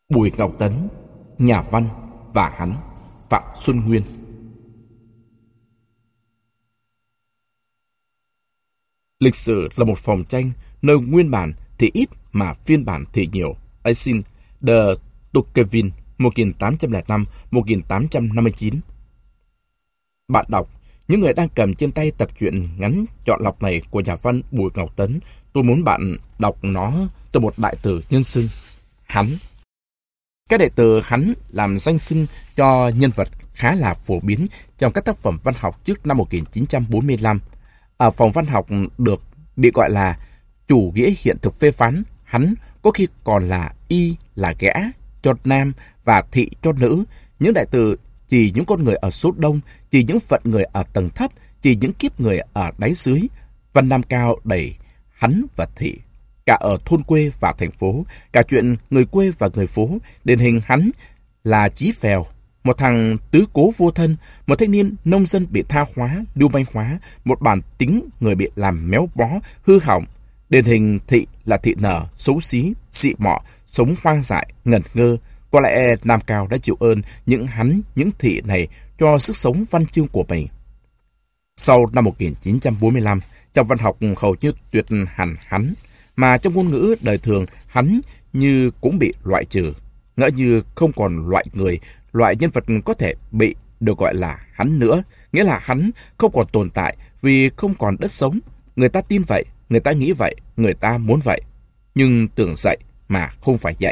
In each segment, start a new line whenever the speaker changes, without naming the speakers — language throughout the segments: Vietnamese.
Bùi Ngọc Tấn, nhà văn và hắn, Phạm Xuân Nguyên. Lịch sử là một phòng tranh, nơi nguyên bản thì ít mà phiên bản thì nhiều. Asin de Tocqueville, 1805-1859. Bạn đọc, những người đang cầm trên tay tập truyện ngắn chọn lọc này của nhà văn Bùi Ngọc Tấn, tôi muốn bạn đọc nó từ một đại từ nhân xưng, hắn. Cái đại từ hắn làm danh xưng cho nhân vật khá là phổ biến trong các tác phẩm văn học trước năm 1945. Ở phòng văn học được bị gọi là chủ nghĩa hiện thực phê phán, hắn có khi còn là y là gã cho nam và thị cho nữ. Những đại từ chỉ những con người ở số đông, chỉ những phận người ở tầng thấp, chỉ những kiếp người ở đáy dưới. Văn Nam Cao đẩy hắn và thị, cả ở thôn quê và thành phố, cả chuyện người quê và người phố. Điển hình hắn là Chí Phèo, một thằng tứ cố vô thân, một thanh niên nông dân bị tha hóa, lưu manh hóa, một bản tính người bị làm méo bó, hư hỏng. Điển hình thị là thị nở, xấu xí, xị mọ, sống hoang dại, ngẩn ngơ. Có lẽ Nam Cao đã chịu ơn những hắn, những thị này cho sức sống văn chương của mình. Sau năm 1945, trong văn học hầu như tuyệt hẳn hắn, mà trong ngôn ngữ đời thường hắn như cũng bị loại trừ, ngỡ như không còn loại người, loại nhân vật có thể bị được gọi là hắn nữa, nghĩa là hắn không còn tồn tại vì không còn đất sống. Người ta tin vậy, người ta nghĩ vậy, người ta muốn vậy, nhưng tưởng dạy mà không phải dạy.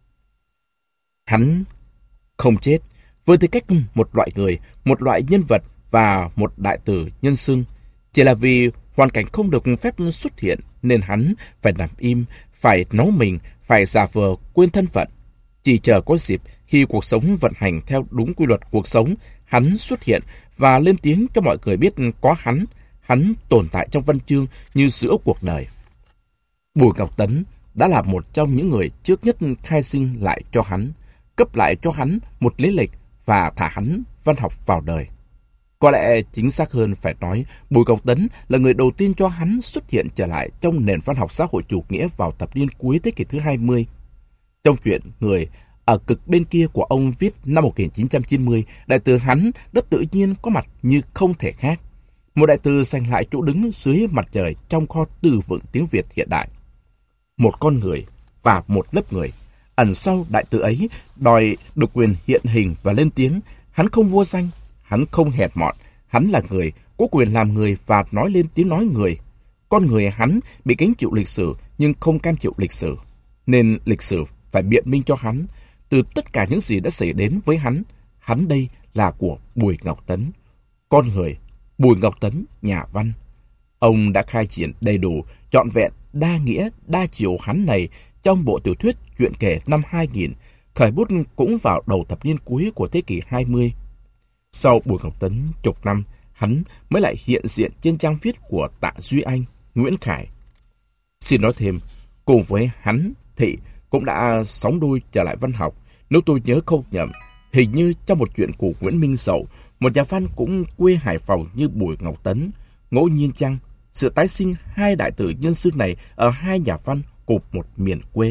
Hắn không chết với tư cách một loại người, một loại nhân vật và một đại từ nhân xưng. Chỉ là vì hoàn cảnh không được phép xuất hiện nên hắn phải nằm im, phải nấu mình, phải giả vờ quên thân phận. Chỉ chờ có dịp khi cuộc sống vận hành theo đúng quy luật cuộc sống, hắn xuất hiện và lên tiếng cho mọi người biết có hắn tồn tại trong văn chương như giữa cuộc đời. Bùi Ngọc Tấn đã là một trong những người trước nhất khai sinh lại cho hắn, cấp lại cho hắn một lý lịch và thả hắn văn học vào đời. Có lẽ chính xác hơn phải nói Bùi Ngọc Tấn là người đầu tiên cho hắn xuất hiện trở lại trong nền văn học xã hội chủ nghĩa vào thập niên cuối thế kỷ thứ 20. Trong chuyện Người ở cực bên kia của ông viết năm 1990, đại từ hắn đã tự nhiên có mặt như không thể khác. Một đại từ giành lại chỗ đứng dưới mặt trời trong kho từ vựng tiếng Việt hiện đại. Một con người và một lớp người. Ẩn sau đại từ ấy đòi được quyền hiện hình và lên tiếng. Hắn không vua danh, hắn không hèn mọn, hắn là người, có quyền làm người và nói lên tiếng nói người. Con người hắn bị gánh chịu lịch sử nhưng không cam chịu lịch sử, nên lịch sử phải biện minh cho hắn. Từ tất cả những gì đã xảy đến với hắn đây là của Bùi Ngọc Tấn. Con người, Bùi Ngọc Tấn, nhà văn. Ông đã khai triển đầy đủ, trọn vẹn, đa nghĩa, đa chiều hắn này trong bộ tiểu thuyết Chuyện kể năm 2000, khởi bút cũng vào đầu thập niên cuối của thế kỷ 20. Sau Bùi Ngọc Tấn chục năm, hắn mới lại hiện diện trên trang viết của Tạ Duy Anh, Nguyễn Khải. Xin nói thêm, cùng với hắn, thị cũng đã sóng đôi trở lại văn học. Nếu tôi nhớ không nhầm, hình như trong một chuyện của Nguyễn Minh Dậu, một nhà văn cũng quê Hải Phòng như Bùi Ngọc Tấn. Ngẫu nhiên chăng sự tái sinh hai đại tử nhân xưng này ở hai nhà văn cùng một miền quê?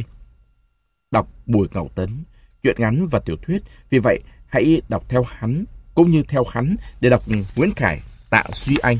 Đọc Bùi Ngọc Tấn, truyện ngắn và tiểu thuyết, vì vậy hãy đọc theo hắn cũng như theo hắn để đọc Nguyễn Khải, Tạ Duy Anh.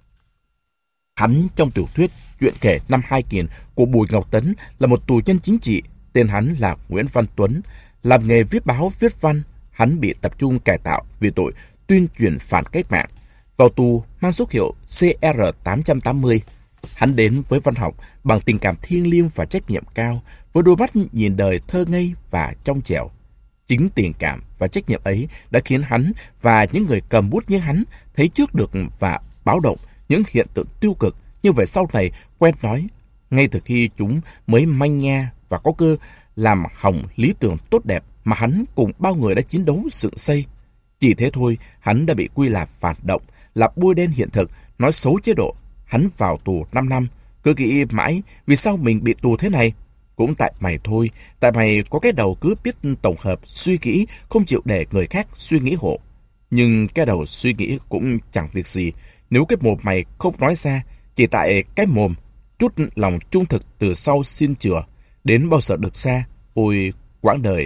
Hắn trong tiểu thuyết Chuyện kể năm 2000 của Bùi Ngọc Tấn là một tù nhân chính trị, tên hắn là Nguyễn Văn Tuấn. Làm nghề viết báo viết văn, hắn bị tập trung cải tạo vì tội tuyên truyền phản cách mạng. Vào tù mang số hiệu CR880, hắn đến với văn học bằng tình cảm thiêng liêng và trách nhiệm cao, với đôi mắt nhìn đời thơ ngây và trong trẻo. Chính tình cảm và trách nhiệm ấy đã khiến hắn và những người cầm bút như hắn thấy trước được và báo động những hiện tượng tiêu cực như vậy sau này quen nói, ngay từ khi chúng mới manh nha và có cơ làm hỏng lý tưởng tốt đẹp mà hắn cùng bao người đã chiến đấu dựng xây. Chỉ thế thôi, hắn đã bị quy là phản động, là bôi đen hiện thực, nói xấu chế độ. Hắn vào tù 5 năm, cứ nghĩ mãi vì sao mình bị tù thế này. Cũng tại mày thôi, tại mày có cái đầu cứ biết tổng hợp, suy nghĩ, không chịu để người khác suy nghĩ hộ. Nhưng cái đầu suy nghĩ cũng chẳng việc gì, nếu cái mồm mày không nói ra, chỉ tại cái mồm, chút lòng trung thực từ sau xin chừa, đến bao giờ được xa. Ôi, quãng đời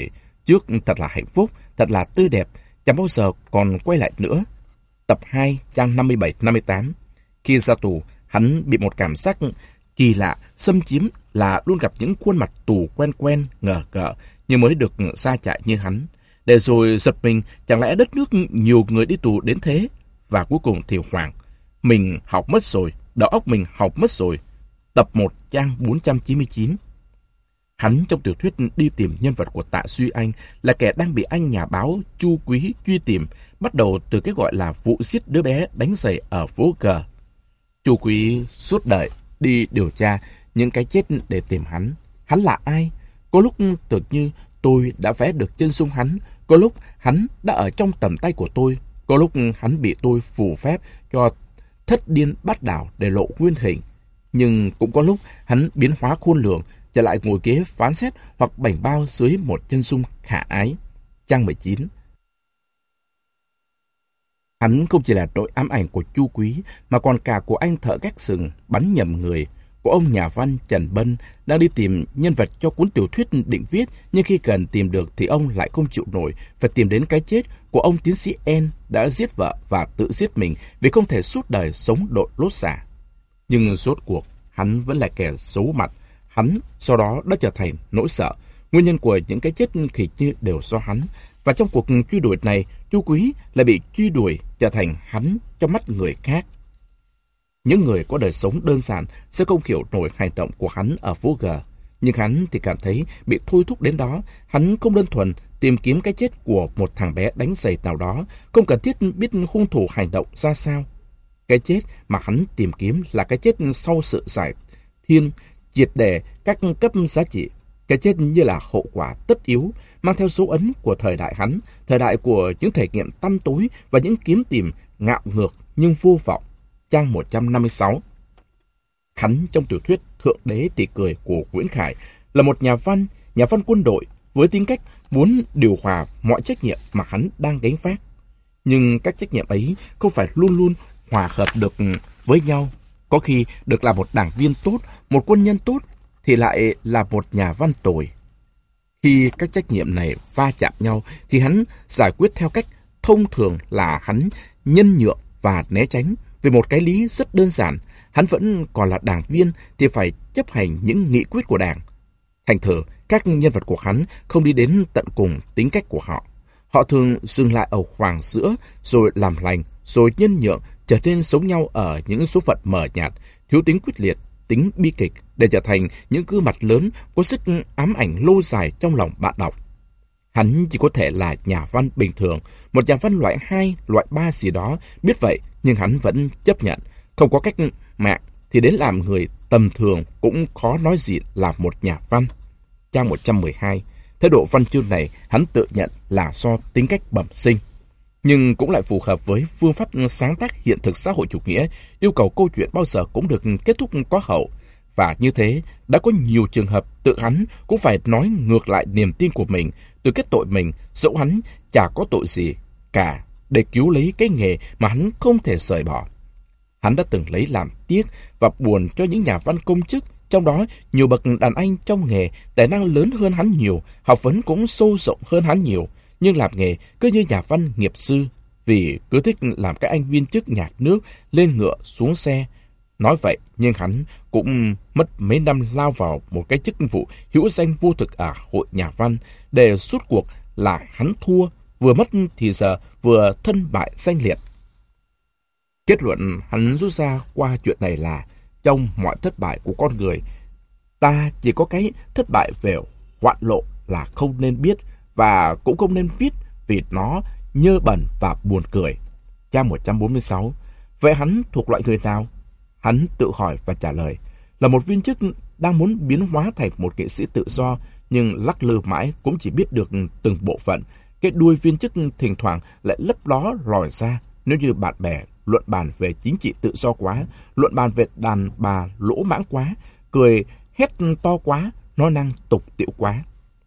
Trước thật là hạnh phúc, thật là tươi đẹp, chẳng bao giờ còn quay lại nữa. Tập 2, trang 57-58. Khi ra tù, hắn bị một cảm giác kỳ lạ xâm chiếm là luôn gặp những khuôn mặt tù quen quen, ngờ ngợ như mới được ra trại như hắn. Để rồi giật mình, chẳng lẽ đất nước nhiều người đi tù đến thế? Và cuối cùng thì hoảng. Mình học mất rồi, đầu óc mình học mất rồi. Tập 1, trang 499. Hắn trong tiểu thuyết đi tìm nhân vật của Tạ Duy Anh là kẻ đang bị anh nhà báo Chu Quý truy tìm, bắt đầu từ cái gọi là vụ giết đứa bé đánh giày ở phố G. Chu Quý suốt đời đi điều tra những cái chết để tìm hắn. Hắn là ai? Có lúc tưởng như tôi đã vẽ được chân dung hắn, có lúc hắn đã ở trong tầm tay của tôi, có lúc hắn bị tôi phù phép cho thất điên bát đảo để lộ nguyên hình. Nhưng cũng có lúc hắn biến hóa khôn lường, trở lại ngồi ghế phán xét hoặc bảnh bao dưới một chân dung khả ái. Trang 19. Hắn không chỉ là nỗi ám ảnh của Chu Quý, mà còn cả của anh thợ gác sừng bắn nhầm người, của ông nhà văn Trần Bân đang đi tìm nhân vật cho cuốn tiểu thuyết định viết, nhưng khi cần tìm được thì ông lại không chịu nổi, phải tìm đến cái chết của ông tiến sĩ N đã giết vợ và tự giết mình vì không thể suốt đời sống đội lốt xả. Nhưng rốt cuộc, hắn vẫn là kẻ xấu mặt. Hắn sau đó đã trở thành nỗi sợ. Nguyên nhân của những cái chết khỉ như đều do hắn. Và trong cuộc truy đuổi này, Chu Quý lại bị truy đuổi trở thành hắn trong mắt người khác. Những người có đời sống đơn giản sẽ không hiểu nổi hành động của hắn ở phố G. Nhưng hắn thì cảm thấy bị thôi thúc đến đó. Hắn không đơn thuần tìm kiếm cái chết của một thằng bé đánh giày nào đó, không cần thiết biết hung thủ hành động ra sao. Cái chết mà hắn tìm kiếm là cái chết sau sự giải thiên, triệt để các cấp giá trị. Cái chết như là hậu quả tất yếu, mang theo dấu ấn của thời đại hắn, thời đại của những thể nghiệm tăm tối và những kiếm tìm ngạo ngược nhưng vô vọng. Trang 156. Hắn trong tiểu thuyết Thượng Đế Tỉ Cười của Nguyễn Khải là một nhà văn quân đội với tính cách muốn điều hòa mọi trách nhiệm mà hắn đang gánh vác. Nhưng các trách nhiệm ấy không phải luôn luôn hòa hợp được với nhau. Có khi được là một đảng viên tốt, một quân nhân tốt, thì lại là một nhà văn tồi. Khi các trách nhiệm này va chạm nhau, thì hắn giải quyết theo cách thông thường là hắn nhân nhượng và né tránh. Vì một cái lý rất đơn giản, hắn vẫn còn là đảng viên thì phải chấp hành những nghị quyết của đảng. Thành thử, các nhân vật của hắn không đi đến tận cùng tính cách của họ. Họ thường dừng lại ở khoảng giữa, rồi làm lành, rồi nhân nhượng, trở nên sống nhau ở những số phận mờ nhạt, thiếu tính quyết liệt, tính bi kịch, để trở thành những gương mặt lớn có sức ám ảnh lâu dài trong lòng bạn đọc. Hắn chỉ có thể là nhà văn bình thường, một nhà văn loại 2, loại 3 gì đó, biết vậy nhưng hắn vẫn chấp nhận. Không có cách mạng thì đến làm người tầm thường cũng khó nói gì là một nhà văn. Trang 112. Thái độ văn chương này hắn tự nhận là do tính cách bẩm sinh, nhưng cũng lại phù hợp với phương pháp sáng tác hiện thực xã hội chủ nghĩa, yêu cầu câu chuyện bao giờ cũng được kết thúc có hậu. Và như thế, đã có nhiều trường hợp tự hắn cũng phải nói ngược lại niềm tin của mình, từ kết tội mình, dẫu hắn chả có tội gì cả, để cứu lấy cái nghề mà hắn không thể rời bỏ. Hắn đã từng lấy làm tiếc và buồn cho những nhà văn công chức, trong đó nhiều bậc đàn anh trong nghề, tài năng lớn hơn hắn nhiều, học vấn cũng sâu rộng hơn hắn nhiều, nhưng làm nghề cứ như nhà văn nghiệp dư, vì cứ thích làm cái anh viên chức nhạt nước, lên ngựa xuống xe. Nói vậy, nhưng hắn cũng mất mấy năm lao vào một cái chức vụ hữu danh vô thực ở hội nhà văn, để suốt cuộc là hắn thua, vừa mất thì giờ, vừa thân bại danh liệt. Kết luận hắn rút ra qua chuyện này là, trong mọi thất bại của con người, ta chỉ có cái thất bại về hoạn lộ là không nên biết, và cũng không nên viết vì nó nhơ bẩn và buồn cười. Trang 146. Vậy hắn thuộc loại người nào? Hắn tự hỏi và trả lời, là một viên chức đang muốn biến hóa thành một nghệ sĩ tự do, nhưng lắc lư mãi cũng chỉ biết được từng bộ phận. Cái đuôi viên chức thỉnh thoảng lại lấp ló lòi ra. Nếu như bạn bè luận bàn về chính trị tự do quá, luận bàn về đàn bà lỗ mãng quá, cười hét to quá, nói năng tục tĩu quá.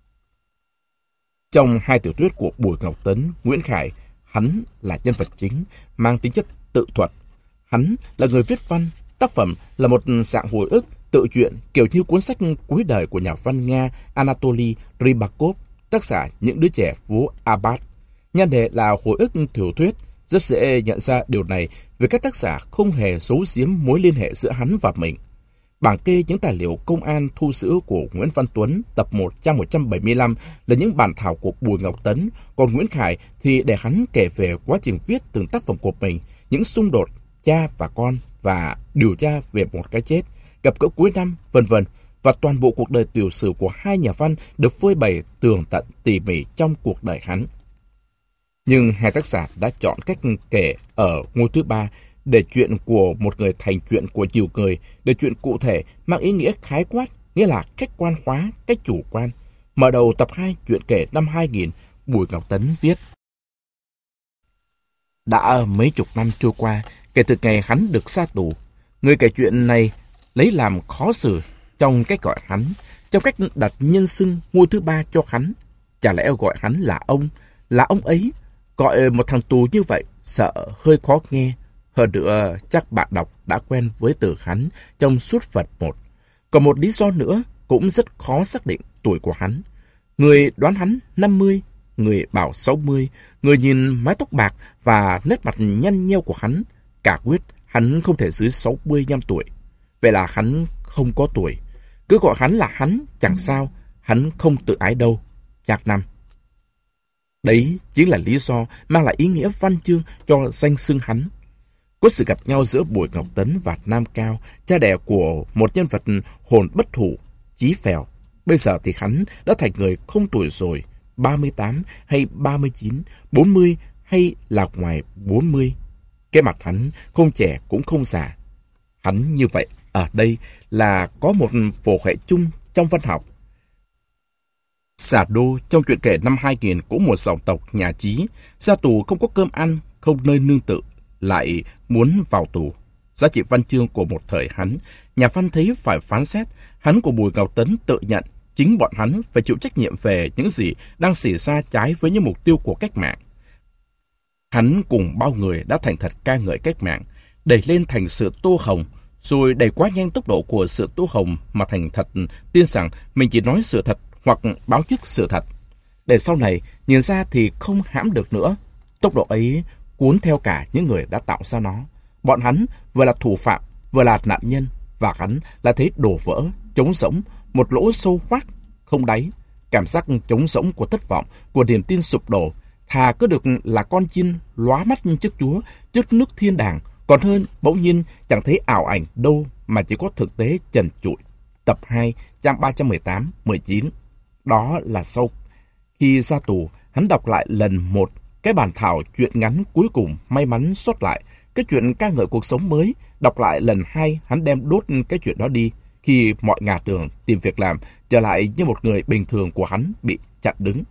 Trong hai tiểu thuyết của Bùi Ngọc Tấn, Nguyễn Khải, hắn là nhân vật chính, mang tính chất tự thuật. Hắn là người viết văn, tác phẩm là một dạng hồi ức, tự truyện kiểu như cuốn sách cuối đời của nhà văn Nga Anatoly Rybakov, tác giả Những đứa trẻ vú Abbas. Nhan đề là hồi ức tiểu thuyết. Rất dễ nhận ra điều này vì các tác giả không hề giấu giếm mối liên hệ giữa hắn và mình. Bảng kê những tài liệu công an thu giữ của Nguyễn Văn Tuấn tập 1 trang 175 là những bản thảo của Bùi Ngọc Tấn, còn Nguyễn Khải thì để hắn kể về quá trình viết từng tác phẩm của mình, những xung đột cha và con và điều tra về một cái chết, gặp gỡ cuối năm, vân vân, và toàn bộ cuộc đời tiểu sử của hai nhà văn được phơi bày tường tận tỉ mỉ trong cuộc đời hắn. Nhưng hai tác giả đã chọn cách kể ở ngôi thứ ba để chuyện của một người thành chuyện của nhiều người, để chuyện cụ thể mang ý nghĩa khái quát, nghĩa là cách quan hóa, cách chủ quan. Mở đầu tập 2 chuyện kể năm 2000, Bùi Ngọc Tấn viết: Đã mấy chục năm trôi qua kể từ ngày hắn được ra tù, người kể chuyện này lấy làm khó xử trong cách gọi hắn, trong cách đặt nhân xưng ngôi thứ ba cho hắn. Chả lẽ gọi hắn là ông ấy? Gọi một thằng tù như vậy sợ hơi khó nghe. Hơn nữa, chắc bạn đọc đã quen với từ hắn trong suốt phần 1. Còn một lý do nữa cũng rất khó xác định tuổi của hắn. Người đoán hắn 50, người bảo 60, người nhìn mái tóc bạc và nét mặt nhăn nheo của hắn, cả quyết hắn không thể dưới 65 tuổi. Vậy là hắn không có tuổi. Cứ gọi hắn là hắn, chẳng sao, hắn không tự ái đâu. Trác Năm. Đấy chính là lý do mang lại ý nghĩa văn chương cho danh xưng hắn. Có sự gặp nhau giữa Bùi Ngọc Tấn và Nam Cao, cha đẻ của một nhân vật hồn bất hủ, chí phèo. Bây giờ thì hắn đã thành người không tuổi rồi, 38 hay 39, 40 hay là ngoài 40. Cái mặt hắn không trẻ cũng không già. Hắn như vậy ở đây là có một phổ hệ chung trong văn học. Xà Đô trong chuyện kể năm 2000 cũng một dòng tộc nhà Chí, ra tù không có cơm ăn, không nơi nương tựa, lại muốn vào tù. Giá trị văn chương của một thời hắn, nhà văn thấy phải phán xét. Hắn của Bùi Ngọc Tấn tự nhận chính bọn hắn phải chịu trách nhiệm về những gì đang xảy ra trái với những mục tiêu của cách mạng. Hắn cùng bao người đã thành thật ca ngợi cách mạng, đẩy lên thành sự tô hồng, rồi đẩy quá nhanh tốc độ của sự tô hồng mà thành thật tin rằng mình chỉ nói sự thật hoặc báo trước sự thật. Để sau này nhìn ra thì không hãm được nữa. Tốc độ ấy cuốn theo cả những người đã tạo ra nó. Bọn hắn vừa là thủ phạm, vừa là nạn nhân, và hắn là thấy đổ vỡ, trống rỗng, một lỗ sâu hoắt, không đáy. Cảm giác trống rỗng của thất vọng, của niềm tin sụp đổ, thà cứ được là con chiên lóa mắt trước Chúa, trước nước thiên đàng, còn hơn bỗng nhiên chẳng thấy ảo ảnh đâu mà chỉ có thực tế trần trụi. Tập 2, trang 318-19. Đó là sau khi ra tù, hắn đọc lại lần một cái bản thảo truyện ngắn cuối cùng may mắn sót lại, cái chuyện ca ngợi cuộc sống mới. Đọc lại lần 2, hắn đem đốt cái chuyện đó đi, khi mọi ngả đường tìm việc làm, trở lại như một người bình thường của hắn bị chặn đứng.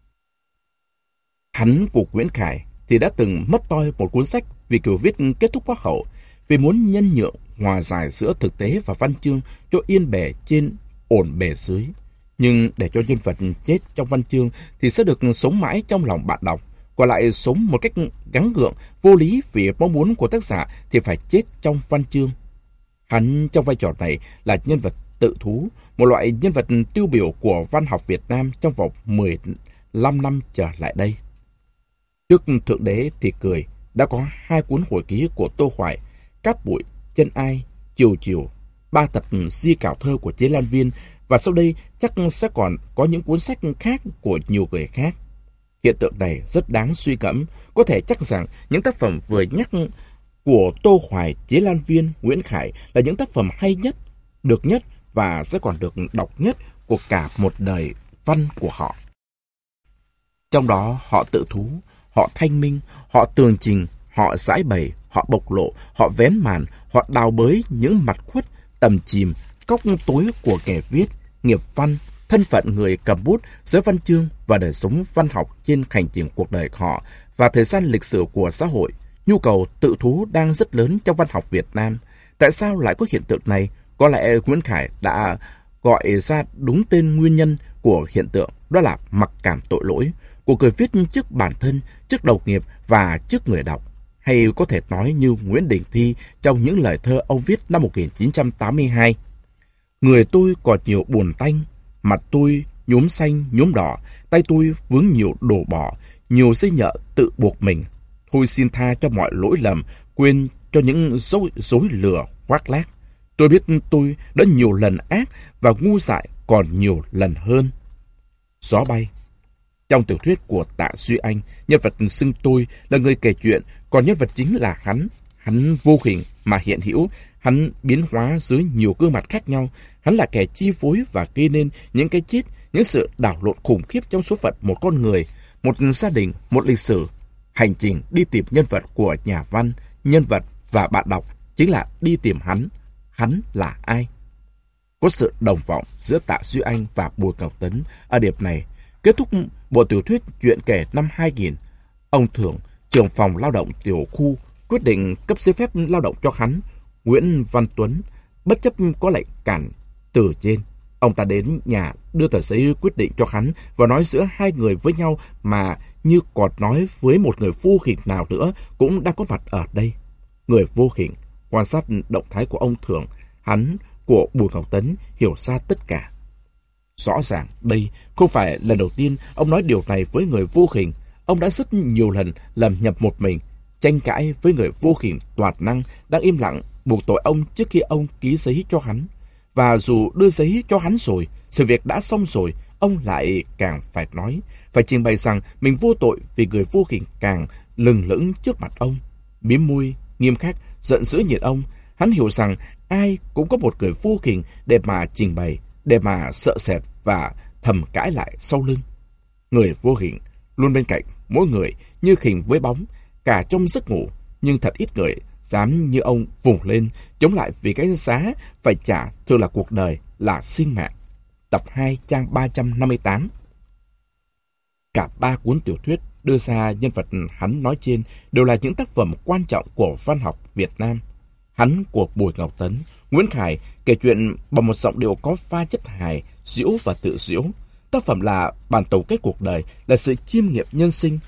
Hắn của Nguyễn Khải thì đã từng mất toi một cuốn sách vì kiểu viết kết thúc quá hậu, vì muốn nhân nhượng hòa giải giữa thực tế và văn chương cho yên bề trên ổn bề dưới. Nhưng để cho nhân vật chết trong văn chương thì sẽ được sống mãi trong lòng bạn đọc, còn lại sống một cách gắng gượng, vô lý vì mong muốn của tác giả thì phải chết trong văn chương. Hắn trong vai trò này là nhân vật tự thú, một loại nhân vật tiêu biểu của văn học Việt Nam trong vòng 15 năm trở lại đây. Trước Thượng Đế thì cười, đã có 2 cuốn hồi ký của Tô Hoài, Cát Bụi, Chân Ai, Chiều Chiều, 3 tập di cảo thơ của Chế Lan Viên, và sau đây chắc sẽ còn có những cuốn sách khác của nhiều người khác. Hiện tượng này rất đáng suy ngẫm. Có thể chắc rằng những tác phẩm vừa nhắc của Tô Hoài, Chế Lan Viên, Nguyễn Khải là những tác phẩm hay nhất, được nhất và sẽ còn được đọc nhất của cả một đời văn của họ. Trong đó họ tự thú, họ thanh minh, họ tường trình, họ giải bày, họ bộc lộ, họ vén màn, họ đào bới những mặt khuất, tầm chìm, góc tối của kẻ viết, nghiệp văn, thân phận người cầm bút, giới văn chương và đời sống văn học trên hành trình cuộc đời họ và thời gian lịch sử của xã hội. Nhu cầu tự thú đang rất lớn trong văn học Việt Nam. Tại sao lại có hiện tượng này? Có lẽ Nguyễn Khải đã gọi ra đúng tên nguyên nhân của hiện tượng, đó là mặc cảm tội lỗi của người viết trước bản thân, trước đồng nghiệp và trước người đọc. Hay có thể nói như Nguyễn Đình Thi trong những lời thơ ông viết năm 1982. Người tôi còn nhiều buồn tanh, mặt tôi nhuốm xanh, nhuốm đỏ, tay tôi vướng nhiều đồ bỏ, nhiều dây nhợ tự buộc mình. Thôi xin tha cho mọi lỗi lầm, quên cho những dối lừa khoác lác. Tôi biết tôi đã nhiều lần ác và ngu dại còn nhiều lần hơn. Gió bay. Trong tiểu thuyết của Tạ Duy Anh, nhân vật xưng tôi là người kể chuyện, còn nhân vật chính là hắn. Hắn vô hình mà hiện hữu, hắn biến hóa dưới nhiều gương mặt khác nhau. Hắn là kẻ chi phối và gây nên những cái chết, những sự đảo lộn khủng khiếp trong số phận một con người, một gia đình, một lịch sử. Hành trình đi tìm nhân vật của nhà văn, nhân vật và bạn đọc chính là đi tìm hắn. Hắn là ai? Có sự đồng vọng giữa Tạ Duy Anh và Bùi Ngọc Tấn ở điểm này. Kết thúc bộ tiểu thuyết Chuyện kể năm 2000, ông Thưởng, trưởng phòng lao động tiểu khu, quyết định cấp giấy phép lao động cho hắn. Nguyễn Văn Tuấn, bất chấp có lệnh cản từ trên, ông ta đến nhà đưa tờ giấy quyết định cho hắn và nói giữa hai người với nhau mà như còn nói với một người vô hình nào nữa cũng đang có mặt ở đây. Người vô hình quan sát động thái của ông Thưởng, hắn của Bùi Ngọc Tấn hiểu ra tất cả. Rõ ràng đây không phải lần đầu tiên ông nói điều này với người vô hình. Ông đã rất nhiều lần lầm nhầm một mình, tranh cãi với người vô hình toạt năng đang im lặng buộc tội ông trước khi ông ký giấy cho hắn. Và dù đưa giấy cho hắn rồi, sự việc đã xong rồi, ông lại càng phải nói, phải trình bày rằng mình vô tội vì người vô hình càng lừng lững trước mặt ông. Mím môi, nghiêm khắc, giận dữ nhìn ông. Hắn hiểu rằng ai cũng có một người vô hình để mà trình bày, để mà sợ sệt và thầm cãi lại sau lưng. Người vô hình luôn bên cạnh mỗi người như hình với bóng, cả trong giấc ngủ, nhưng thật ít người dám như ông vùng lên chống lại vì cái giá phải trả thường là cuộc đời, là sinh mạng. Tập 2 trang 358. Cả ba cuốn tiểu thuyết đưa ra nhân vật hắn nói trên đều là những tác phẩm quan trọng của văn học Việt Nam. Hắn của Bùi Ngọc Tấn, Nguyễn Khải kể chuyện bằng một giọng điệu có pha chất hài, giễu và tự giễu. Tác phẩm là bản tổng kết cuộc đời, là sự chiêm nghiệm nhân sinh.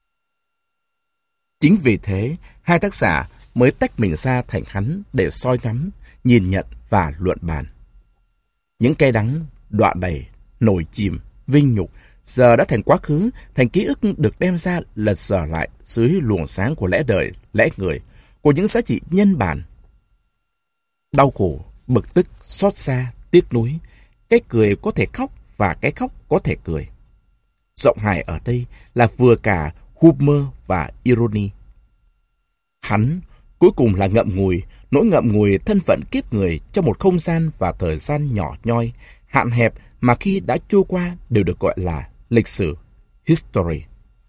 Chính vì thế, hai tác giả mới tách mình ra thành hắn để soi ngắm, nhìn nhận và luận bàn. Những cay đắng, đọa đầy, nổi chìm, vinh nhục giờ đã thành quá khứ, thành ký ức được đem ra lật dở lại dưới luồng sáng của lẽ đời, lẽ người, của những giá trị nhân bản. Đau khổ, bực tức, xót xa, tiếc nuối, cái cười có thể khóc và cái khóc có thể cười. Giọng hài ở đây là vừa cả humor và irony. Hắn cuối cùng là ngậm ngùi, nỗi ngậm ngùi thân phận kiếp người trong một không gian và thời gian nhỏ nhoi, hạn hẹp mà khi đã trôi qua đều được gọi là lịch sử, history.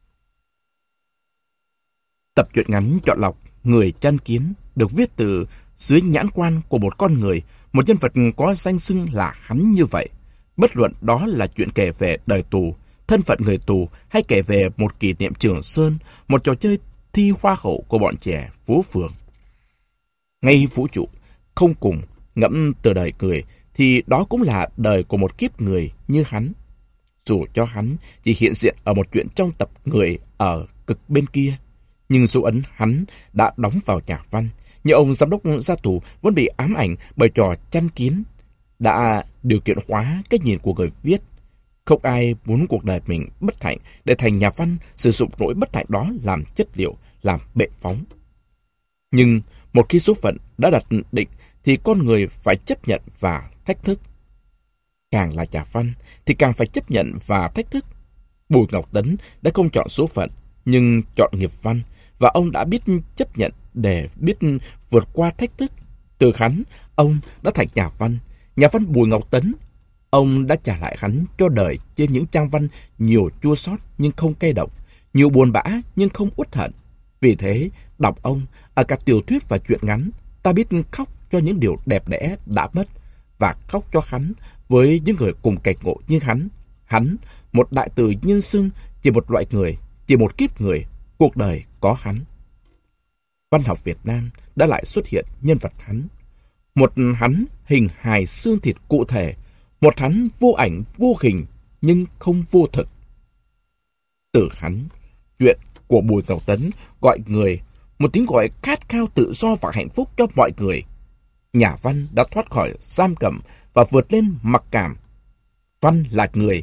Tập truyện ngắn chọn lọc Người Chăn Kiến được viết từ dưới nhãn quan của một con người, một nhân vật có danh xưng là hắn như vậy. Bất luận đó là chuyện kể về đời tù, thân phận người tù hay kể về một kỷ niệm Trường Sơn, một trò chơi thi hoa hậu của bọn trẻ phố phường. Ngay vũ trụ, không cùng, ngẫm từ đời người, thì đó cũng là đời của một kiếp người như hắn. Dù cho hắn chỉ hiện diện ở một chuyện trong tập người ở cực bên kia, nhưng dấu ấn hắn đã đóng vào nhà văn. Như ông giám đốc ra tù vẫn bị ám ảnh bởi trò chăn kiến, đã điều kiện hóa cái nhìn của người viết. Không ai muốn cuộc đời mình bất hạnh để thành nhà văn sử dụng nỗi bất hạnh đó làm chất liệu, làm bệ phóng. Nhưng một khi số phận đã đặt định thì con người phải chấp nhận và thách thức. Càng là nhà văn thì càng phải chấp nhận và thách thức. Bùi Ngọc Tấn đã không chọn số phận nhưng chọn nghiệp văn, và ông đã biết chấp nhận để biết vượt qua thách thức. Từ hắn, ông đã thành nhà văn. Nhà văn Bùi Ngọc Tấn, ông đã trả lại hắn cho đời trên những trang văn nhiều chua xót nhưng không cay độc, nhiều buồn bã nhưng không uất hận. Vì thế, đọc ông ở cả tiểu thuyết và truyện ngắn, ta biết khóc cho những điều đẹp đẽ đã mất và khóc cho hắn với những người cùng cảnh ngộ như hắn. Hắn, một đại từ nhân xưng, chỉ một loại người, chỉ một kiếp người, cuộc đời có hắn. Văn học Việt Nam đã lại xuất hiện nhân vật hắn. Một hắn hình hài xương thịt cụ thể, một hắn vô ảnh vô hình nhưng không vô thực. Từ hắn, chuyện của Bùi Ngọc Tấn gọi người, một tiếng gọi khát khao tự do và hạnh phúc cho mọi người. Nhà văn đã thoát khỏi giam cầm và vượt lên mặc cảm. Văn là người,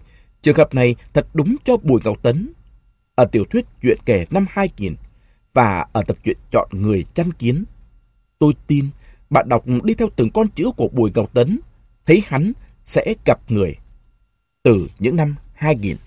Trường hợp này thật đúng cho Bùi Ngọc Tấn. Ở tiểu thuyết Chuyện kể năm 2000 và ở tập truyện Chọn người chăn kiến, tôi tin bạn đọc đi theo từng con chữ của Bùi Ngọc Tấn, thấy hắn sẽ gặp người. Từ những năm 2000.